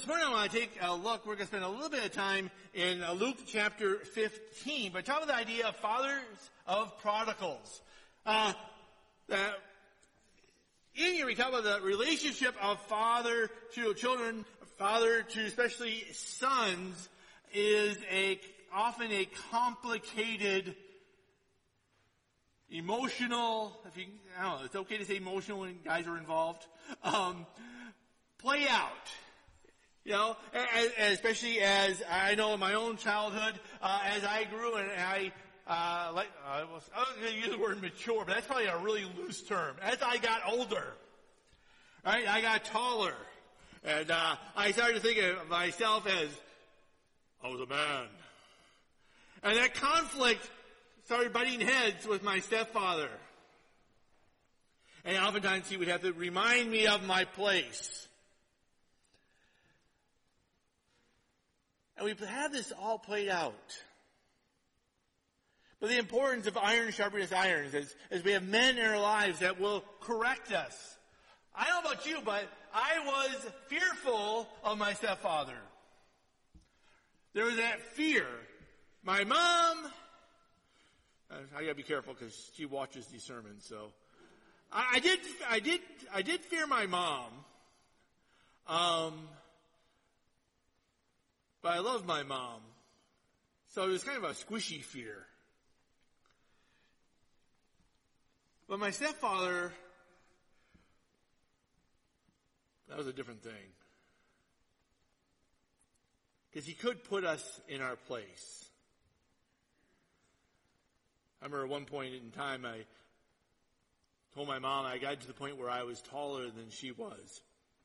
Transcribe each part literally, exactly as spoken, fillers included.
this morning I want to take a look. We're going to spend a little bit of time in uh, Luke chapter fifteen, but talk about the idea of fathers of prodigals. Uh, that in here we talk about the relationship of father to children, father to especially sons, is a often a complicated, emotional, if you, I don't know, it's okay to say emotional when guys are involved, um, play out. You know, as, especially as I know in my own childhood, uh, as I grew and I, uh, like, I was, I was going to use the word mature, but that's probably a really loose term. As I got older, right, I got taller, and, uh, I started to think of myself as, I was a man. And that conflict started butting heads with my stepfather. And oftentimes he would have to remind me of my place. And we have this all played out. But the importance of iron sharpens iron is, is we have men in our lives that will correct us. I don't know about you, but I was fearful of my stepfather. There was that fear. My mom, I gotta be careful because she watches these sermons, so. I, I did, I did, I did fear my mom. Um, But I love my mom. So it was kind of a squishy fear. But my stepfather, that was a different thing. Because he could put us in our place. I remember at one point in time I told my mom I got to the point where I was taller than she was.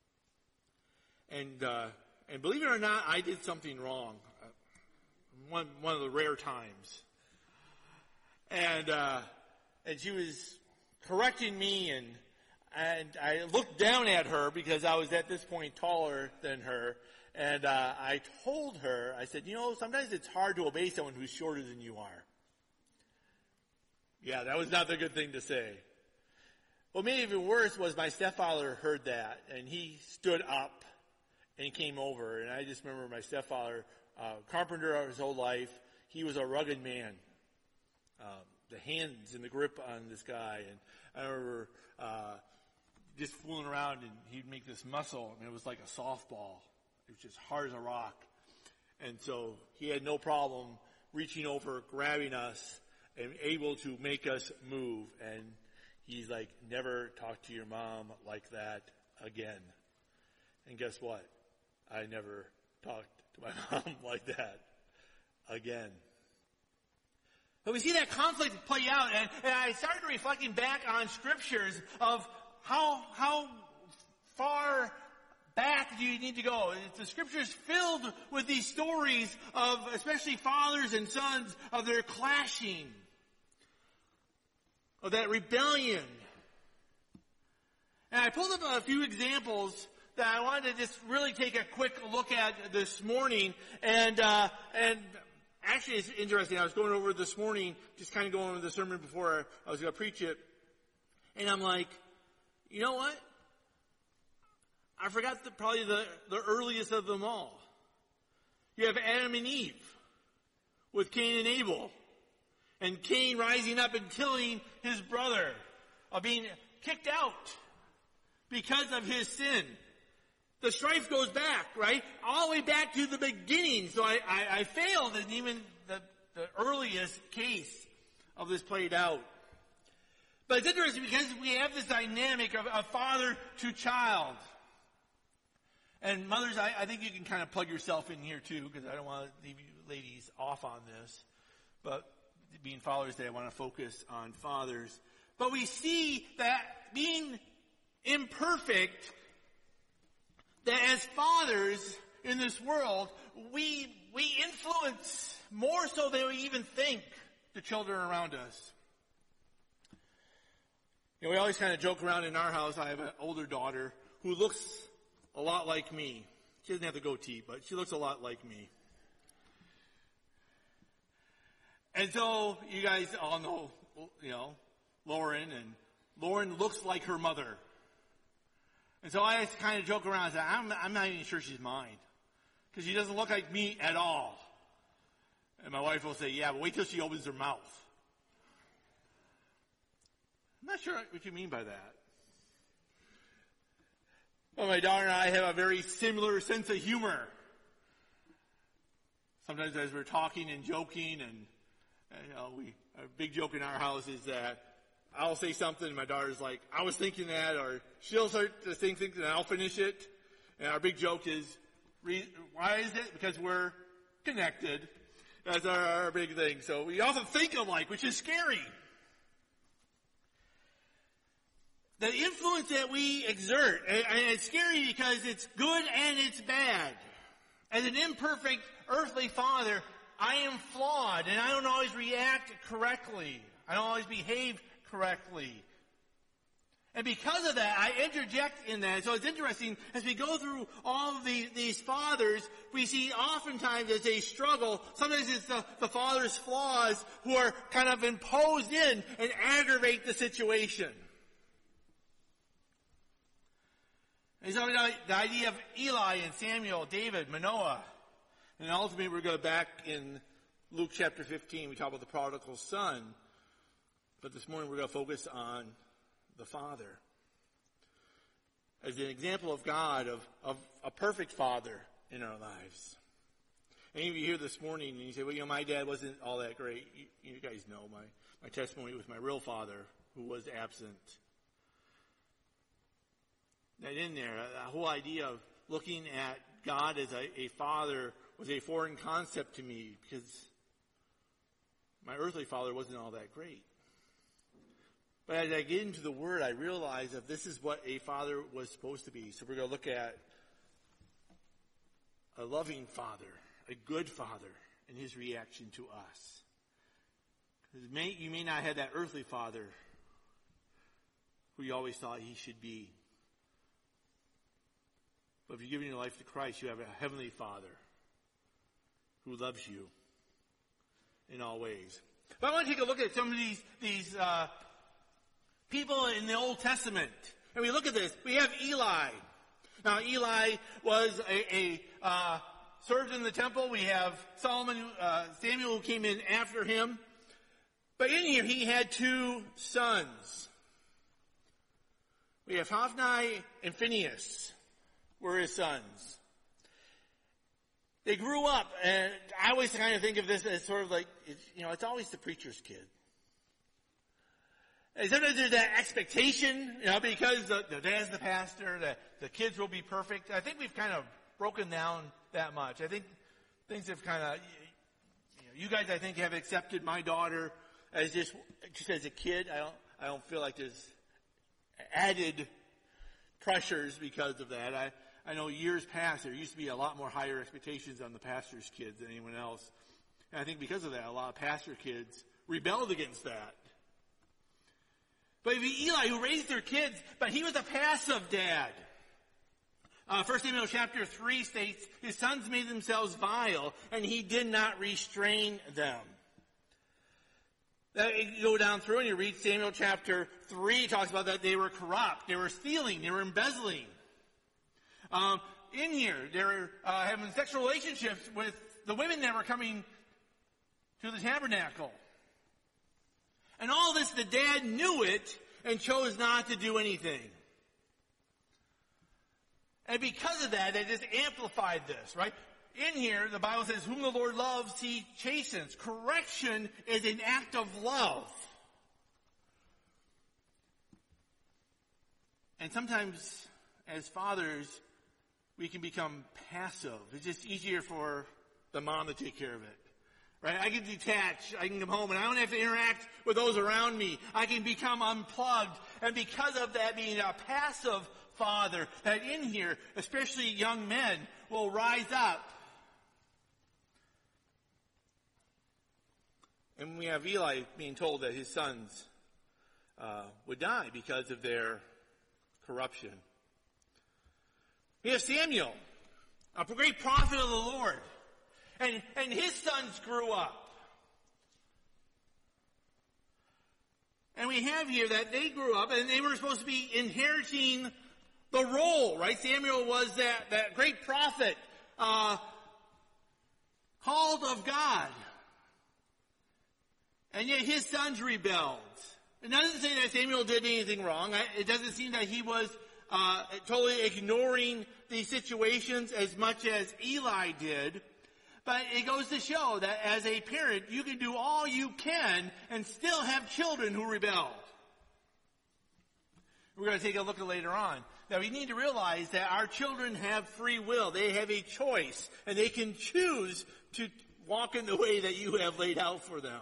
And, uh, And believe it or not, I did something wrong. One one of the rare times. And uh, and she was correcting me, and and I looked down at her because I was at this point taller than her. And uh, I told her, I said, you know, sometimes it's hard to obey someone who's shorter than you are. Yeah, that was not the good thing to say. What made it even worse was my stepfather heard that, and he stood up. And he came over, and I just remember my stepfather, uh, carpenter of his whole life. He was a rugged man. Um, the hands and the grip on this guy, and I remember uh, just fooling around, and he'd make this muscle, and it was like a softball. It was just hard as a rock. And so he had no problem reaching over, grabbing us, and able to make us move. And he's like, never talk to your mom like that again. And guess what? I never talked to my mom like that again. But we see that conflict play out, and, and I started reflecting back on scriptures of how how far back do you need to go. The scriptures filled with these stories of especially fathers and sons, of their clashing, of that rebellion. And I pulled up a few examples that I wanted to just really take a quick look at this morning. And, uh, and actually it's interesting. I was going over this morning, just kind of going over the sermon before I was going to preach it. And I'm like, you know what? I forgot the, probably the, the earliest of them all. You have Adam and Eve with Cain and Abel. And Cain rising up and killing his brother, of being kicked out because of his sin. The strife goes back, right? All the way back to the beginning. So I, I, I failed in even the, the earliest case of this played out. But it's interesting because we have this dynamic of, of father to child. And mothers, I, I think you can kind of plug yourself in here too, because I don't want to leave you ladies off on this. But being Father's Day, I want to focus on fathers. But we see that being imperfect, that as fathers in this world, we we influence more so than we even think the children around us. You know, we always kind of joke around in our house. I have an older daughter who looks a lot like me. She doesn't have the goatee, but she looks a lot like me. And so you guys all know, you know, Lauren, and Lauren looks like her mother. And so I just kind of joke around and say, I'm, I'm not even sure she's mine. Because she doesn't look like me at all. And my wife will say, yeah, but wait till she opens her mouth. I'm not sure what you mean by that. Well, my daughter and I have a very similar sense of humor. Sometimes as we're talking and joking, and, and you know, we a big joke in our house is that I'll say something, and my daughter's like, I was thinking that, or she'll start to think things, and I'll finish it. And our big joke is, why is it? Because we're connected. That's our, our big thing. So we often think alike, which is scary. The influence that we exert, and it's scary because it's good and it's bad. As an imperfect earthly father, I am flawed, and I don't always react correctly. I don't always behave correctly. And because of that, I interject in that. So it's interesting, as we go through all of these, these fathers, we see oftentimes as they struggle, sometimes it's the, the father's flaws who are kind of imposed in and aggravate the situation. And so the idea of Eli and Samuel, David, Manoah, and ultimately we're going to go back in Luke chapter fifteen, we talk about the prodigal son, but this morning we're going to focus on the father. As an example of God, of, of a perfect father in our lives. Any of you here this morning and you say, well, you know, my dad wasn't all that great. You, you guys know my, my testimony with my real father who was absent. That in there, the whole idea of looking at God as a, a father was a foreign concept to me because my earthly father wasn't all that great. But as I get into the Word, I realize that this is what a father was supposed to be. So we're going to look at a loving father, a good father, and his reaction to us. Because may, you may not have that earthly father who you always thought he should be. But if you're giving your life to Christ, you have a heavenly Father who loves you in all ways. But I want to take a look at some of these these uh, people in the Old Testament. And we look at this. We have Eli. Now, Eli was a, a uh, served in the temple. We have Solomon, uh, Samuel, who came in after him. But in here, he had two sons. We have Hophni and Phinehas were his sons. They grew up, and I always kind of think of this as sort of like, it's, you know, it's always the preacher's kid. And sometimes there's that expectation, you know, because the, the dad's the pastor, the, the kids will be perfect. I think we've kind of broken down that much. I think things have kind of, you know, you guys I think have accepted my daughter as just, just as a kid. I don't, I don't feel like there's added pressures because of that. I, I know years past there used to be a lot more higher expectations on the pastor's kids than anyone else. And I think because of that, a lot of pastor kids rebelled against that. But Eli, who raised their kids, but he was a passive dad. Uh, First Samuel chapter three states, his sons made themselves vile, and he did not restrain them. That, you go down through and you read Samuel chapter three, it talks about that they were corrupt, they were stealing, they were embezzling. Um, in here, they were uh, having sexual relationships with the women that were coming to the tabernacle. And all this, the dad knew it and chose not to do anything. And because of that, they just amplified this, right? In here, the Bible says, whom the Lord loves, he chastens. Correction is an act of love. And sometimes, as fathers, we can become passive. It's just easier for the mom to take care of it. Right? I can detach. I can come home and I don't have to interact with those around me. I can become unplugged. And because of that, being a passive father, that in here, especially young men, will rise up. And we have Eli being told that his sons uh, would die because of their corruption. We have Samuel, a great prophet of the Lord. And, and his sons grew up. And we have here that they grew up and they were supposed to be inheriting the role, right? Samuel was that, that great prophet, uh, called of God. And yet his sons rebelled. It doesn't say that Samuel did anything wrong. It doesn't seem that he was uh, totally ignoring these situations as much as Eli did. But it goes to show that as a parent, you can do all you can and still have children who rebel. We're going to take a look at later on. Now, we need to realize that our children have free will. They have a choice, and they can choose to walk in the way that you have laid out for them.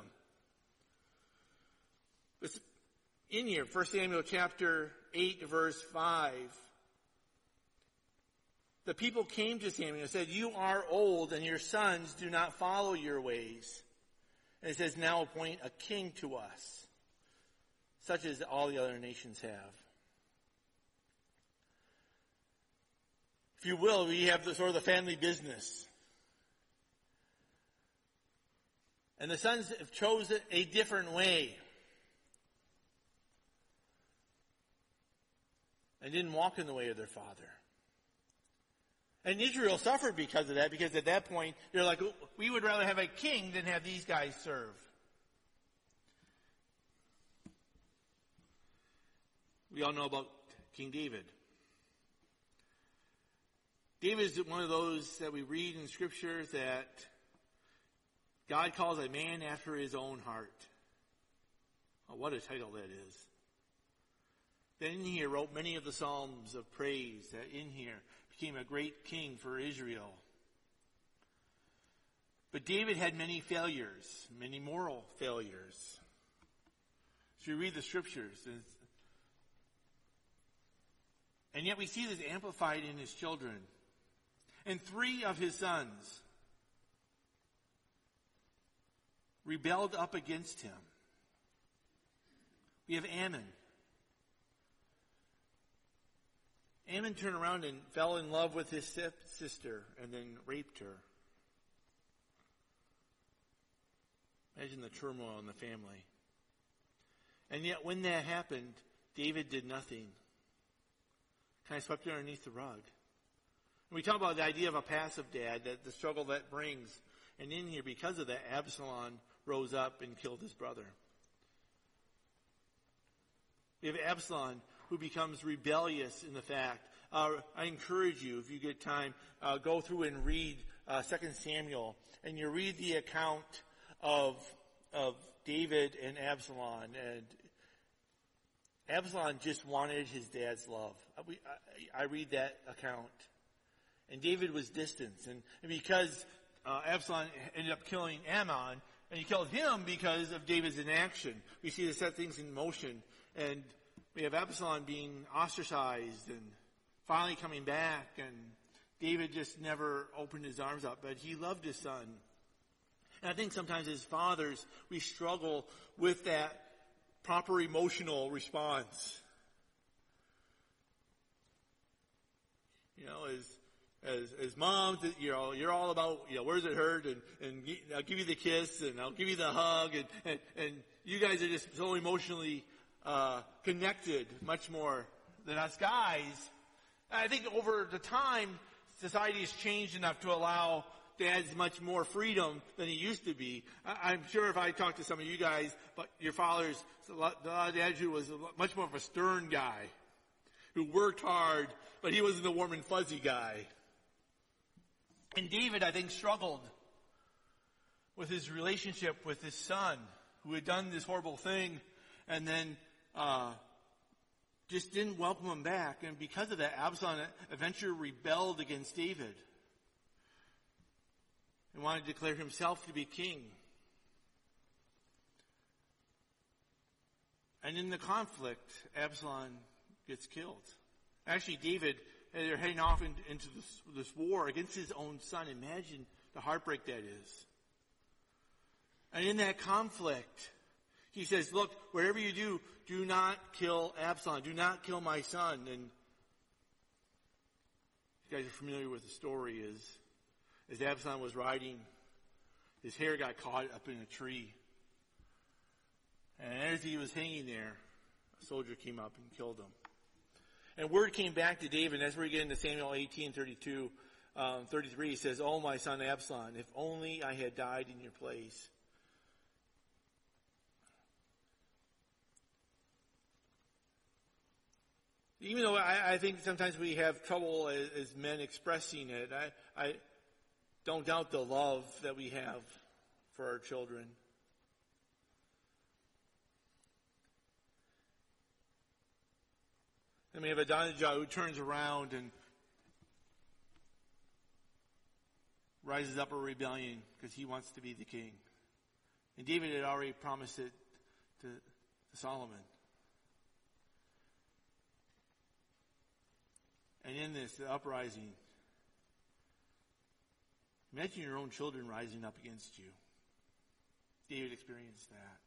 It's in here, First Samuel chapter eight, verse five. The people came to Samuel and said, "You are old, and your sons do not follow your ways." And it says, "Now appoint a king to us, such as all the other nations have." If you will, we have the sort of the family business. And the sons have chosen a different way. And didn't walk in the way of their father. And Israel suffered because of that, because at that point, they're like, we would rather have a king than have these guys serve. We all know about King David. David is one of those that we read in Scripture that God calls a man after his own heart. Oh, what a title that is. Then in here wrote many of the Psalms of praise, that in here became a great king for Israel. But David had many failures, many moral failures. So you read the Scriptures, and, and yet we see this amplified in his children. And three of his sons rebelled up against him. We have Ammon. Ammon turned around and fell in love with his sister and then raped her. Imagine the turmoil in the family. And yet when that happened, David did nothing. Kind of swept it underneath the rug. And we talk about the idea of a passive dad, that the struggle that brings. And in here, because of that, Absalom rose up and killed his brother. We have Absalom, who becomes rebellious in the fact. Uh, I encourage you, if you get time, uh, go through and read uh, Second Samuel, and you read the account of of David and Absalom. And Absalom just wanted his dad's love. I, I, I read that account. And David was distant. And, and because uh, Absalom ended up killing Ammon, and he killed him because of David's inaction. We see this set things in motion. And we have Absalom being ostracized and finally coming back. And David just never opened his arms up. But he loved his son. And I think sometimes as fathers, we struggle with that proper emotional response. You know, as As, as moms, you know, you're all about, you know, where's it hurt, and, and I'll give you the kiss, and I'll give you the hug, and, and, and you guys are just so emotionally uh, connected, much more than us guys. And I think over the time, society has changed enough to allow dads much more freedom than he used to be. I, I'm sure if I talked to some of you guys, but your fathers, a lot, a lot of dads who was much more of a stern guy, who worked hard, but he wasn't the warm and fuzzy guy. And David, I think, struggled with his relationship with his son, who had done this horrible thing, and then uh, just didn't welcome him back. And because of that, Absalom eventually rebelled against David and wanted to declare himself to be king. And in the conflict, Absalom gets killed. Actually, David, they're heading off in, into this, this war against his own son. Imagine the heartbreak that is. And in that conflict, he says, look, whatever you do, do not kill Absalom. Do not kill my son. And you guys are familiar with the story. Is as Absalom was riding, his hair got caught up in a tree. And as he was hanging there, a soldier came up and killed him. And word came back to David, and that's where we get into Samuel eighteen, thirty-two, um, thirty-three. He says, "Oh, my son Absalom, if only I had died in your place." Even though I, I think sometimes we have trouble as, as men expressing it, I, I don't doubt the love that we have for our children. And we have Adonijah who turns around and rises up a rebellion because he wants to be the king. And David had already promised it to, to Solomon. And in this, the uprising, imagine your own children rising up against you. David experienced that.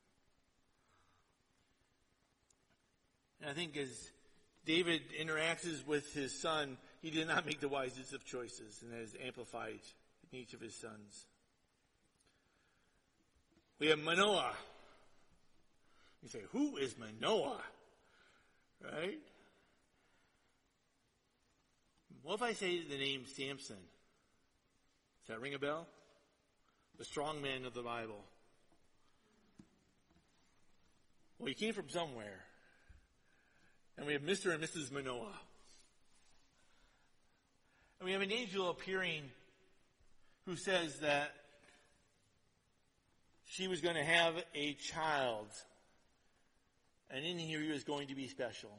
And I think as David interacts with his son, he did not make the wisest of choices, and that is amplified in each of his sons. We have Manoah. You say, who is Manoah? Right? What if I say the name Samson? Does that ring a bell? The strong man of the Bible. Well, he came from somewhere. And we have Mister and Missus Manoah. And we have an angel appearing who says that she was going to have a child. And in here he was going to be special.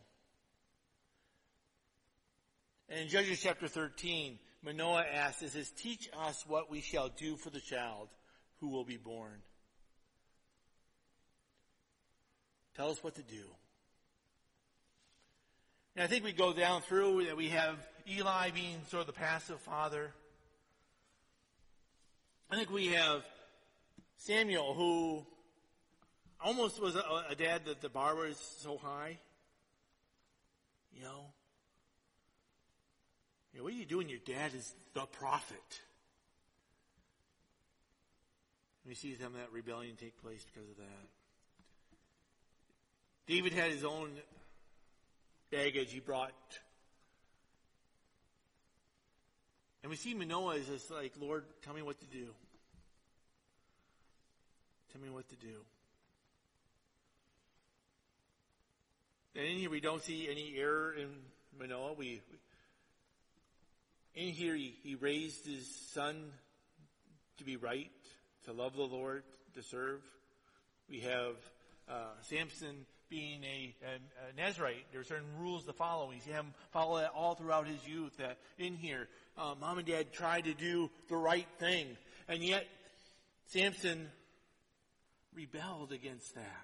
And in Judges chapter thirteen, Manoah asks, it says, "Teach us what we shall do for the child who will be born." Tell us what to do. And I think we go down through that we have Eli being sort of the passive father. I think we have Samuel, who almost was a, a dad that the bar was so high. You know? You know, what are you doing? Your dad is the prophet. We see some of that rebellion take place because of that. David had his own baggage he brought. And we see Manoah is just like, Lord, tell me what to do. Tell me what to do. And in here we don't see any error in Manoah. We, we in here he, he raised his son to be right, to love the Lord, to serve. We have uh, Samson being a, a, a Nazarite. There are certain rules to follow. We see him follow that all throughout his youth. That in here, uh, mom and dad tried to do the right thing, and yet Samson rebelled against that.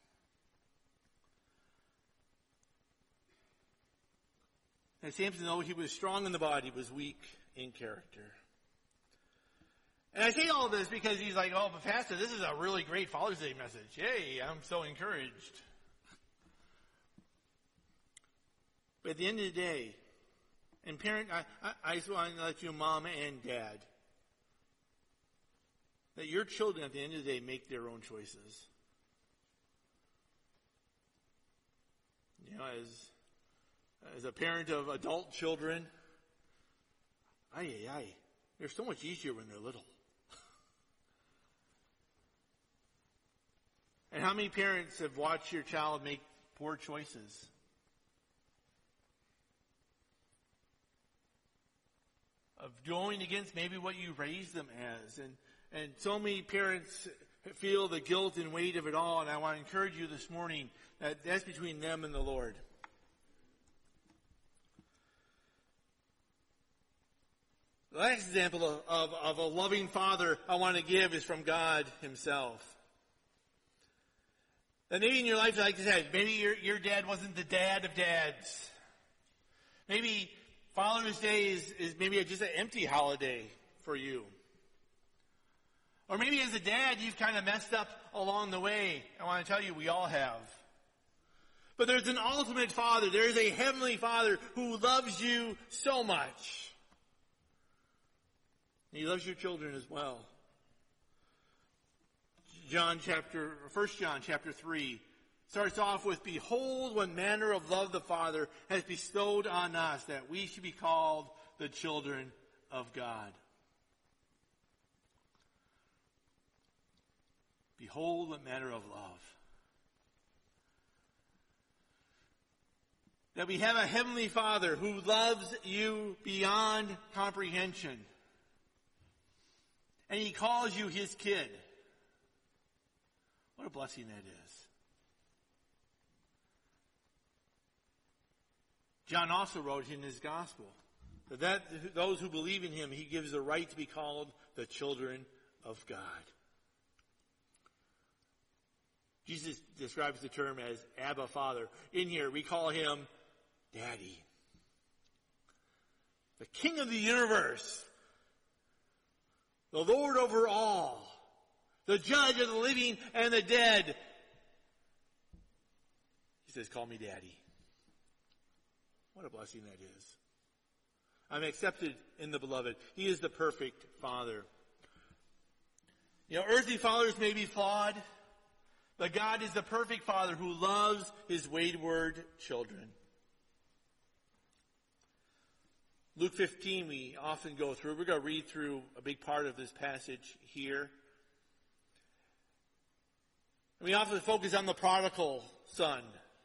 And Samson, though he was strong in the body, was weak in character. And I say all this because he's like, oh, but Pastor, this is a really great Father's Day message. Yay, I'm so encouraged. But at the end of the day, and parent, I, I, I just want to let you, mom and dad, that your children at the end of the day make their own choices. You know, as as a parent of adult children, ay, ay, ay, they're so much easier when they're little. And how many parents have watched your child make poor choices? Of going against maybe what you raised them as. And, and so many parents feel the guilt and weight of it all. And I want to encourage you this morning that that's between them and the Lord. The last example of, of, of a loving father I want to give is from God himself. That maybe in your life, like I said, maybe your, your dad wasn't the dad of dads. Maybe Father's Day is, is maybe just an empty holiday for you. Or maybe as a dad, you've kind of messed up along the way. I want to tell you, we all have. But there's an ultimate Father. There is a heavenly Father who loves you so much. He loves your children as well. John chapter, First John chapter three, starts off with, behold what manner of love the Father has bestowed on us, that we should be called the children of God. Behold what manner of love. That we have a heavenly Father who loves you beyond comprehension. And he calls you his kid. What a blessing that is. John also wrote in his gospel that, that those who believe in him, he gives the right to be called the children of God. Jesus describes the term as Abba, Father. In here, we call him Daddy. The King of the universe. The Lord over all. The Judge of the living and the dead. He says, call me Daddy. What a blessing that is. I'm accepted in the beloved. He is the perfect Father. You know, earthly fathers may be flawed, but God is the perfect Father who loves his wayward children. Luke fifteen, we often go through. We're going to read through a big part of this passage here. We often focus on the prodigal son.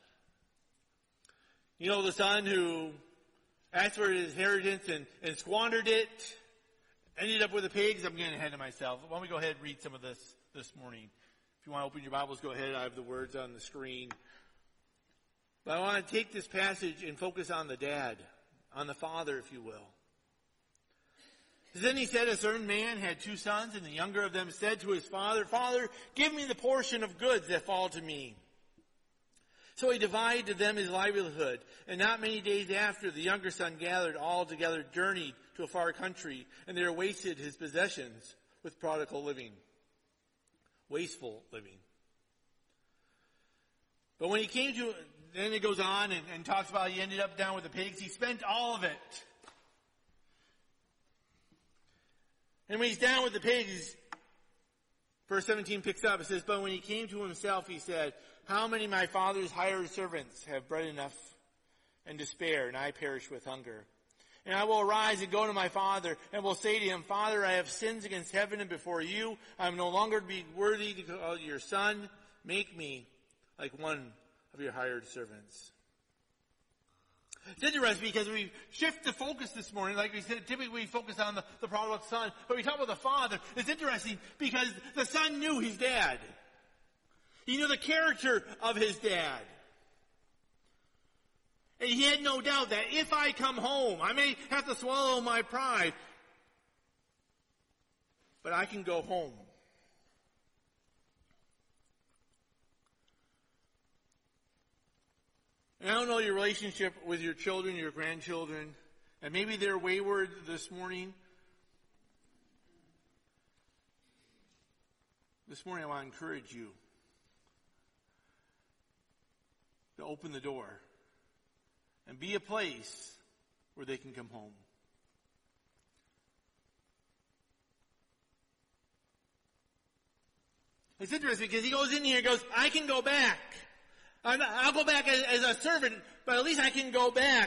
You know, the son who asked for his inheritance and, and squandered it, ended up with the pigs. I'm getting ahead of myself. Why don't we go ahead and read some of this this morning? If you want to open your Bibles, go ahead. I have the words on the screen. But I want to take this passage and focus on the dad, on the father, if you will. Then he said, a certain man had two sons, and the younger of them said to his father, Father, give me the portion of goods that fall to me. So he divided to them his livelihood. And not many days after, the younger son gathered all together, journeyed to a far country, and there wasted his possessions with prodigal living. Wasteful living. But when he came to, then it goes on and, and talks about he ended up down with the pigs. He spent all of it. And when he's down with the pigs, verse seventeen picks up. It says, but when he came to himself, he said, how many of my father's hired servants have bread enough and to spare, and I perish with hunger? And I will arise and go to my father, and will say to him, Father, I have sinned against heaven and before you. I am no longer to be worthy to call your son. Make me like one of your hired servants. It's interesting because we shift the focus this morning. Like we said, typically we focus on the, the prodigal son, but we talk about the father. It's interesting because the son knew his dad. He knew the character of his dad. And he had no doubt that if I come home, I may have to swallow my pride, but I can go home. And I don't know your relationship with your children, your grandchildren, and maybe they're wayward this morning. This morning I want to encourage you to open the door and be a place where they can come home. It's interesting because he goes in here and goes, I can go back. I'll go back as, as a servant, but at least I can go back.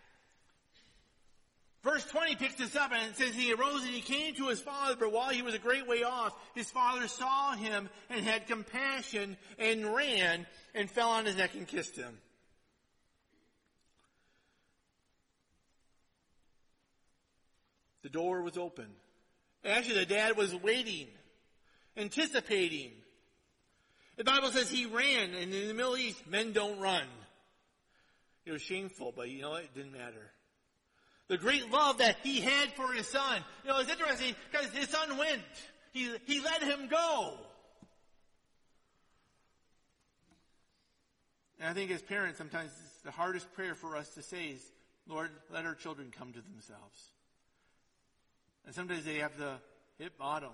Verse twenty picks this up and it says, he arose and he came to his father, but while he was a great way off, his father saw him and had compassion and ran and fell on his neck and kissed him. The door was open. Actually, the dad was waiting, anticipating. The Bible says he ran, and in the Middle East, men don't run. It was shameful, but you know what? It didn't matter. The great love that he had for his son. You know, it's interesting because his son went. He, he let him go. And I think as parents, sometimes it's the hardest prayer for us to say is, Lord, let our children come to themselves. And sometimes they have to hit bottom.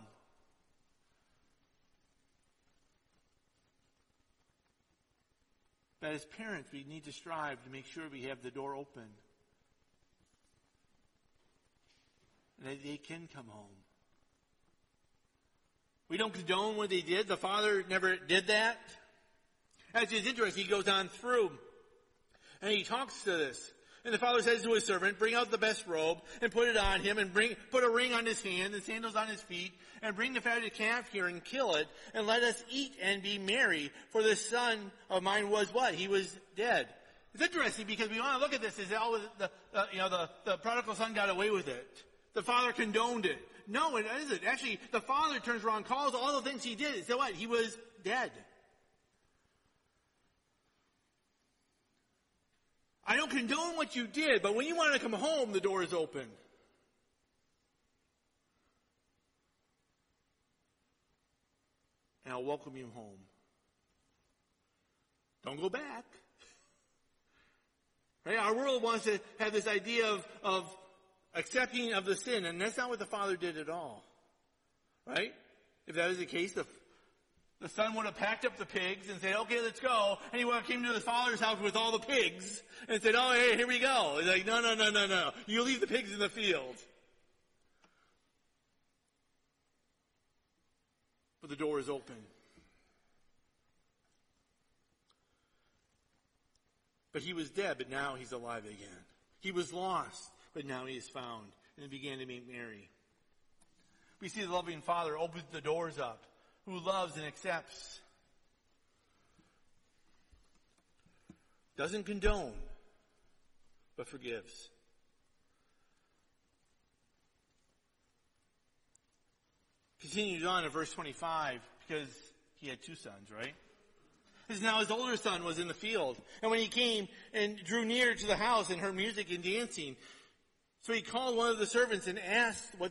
But as parents, we need to strive to make sure we have the door open. And that they can come home. We don't condone what they did. The father never did that. Actually, it's interesting. He goes on through, and he talks to this. And the father says to his servant, bring out the best robe and put it on him, and bring put a ring on his hand and sandals on his feet, and bring the fatted calf here and kill it, and let us eat and be merry. For this son of mine was what? He was dead. It's interesting because we want to look at this as all the, the you know the, the prodigal son got away with it. The father condoned it. No, it isn't. Actually, the father turns around, calls all the things he did. So what? He was dead. I don't condone what you did, but when you want to come home, the door is open. And I'll welcome you home. Don't go back. Right? Our world wants to have this idea of, of accepting of the sin, and that's not what the father did at all. Right? If that is the case, the The son would have packed up the pigs and said, okay, let's go. And he would have came to the father's house with all the pigs and said, oh, hey, here we go. He's like, no, no, no, no, no. You leave the pigs in the field. But the door is open. But he was dead, but now he's alive again. He was lost, but now he is found. And he began to make merry. We see the loving father opens the doors up, who loves and accepts. Doesn't condone, but forgives. Continues on in verse twenty-five, because he had two sons, right? This is now his older son was in the field. And when he came and drew near to the house and heard music and dancing, so he called one of the servants and asked what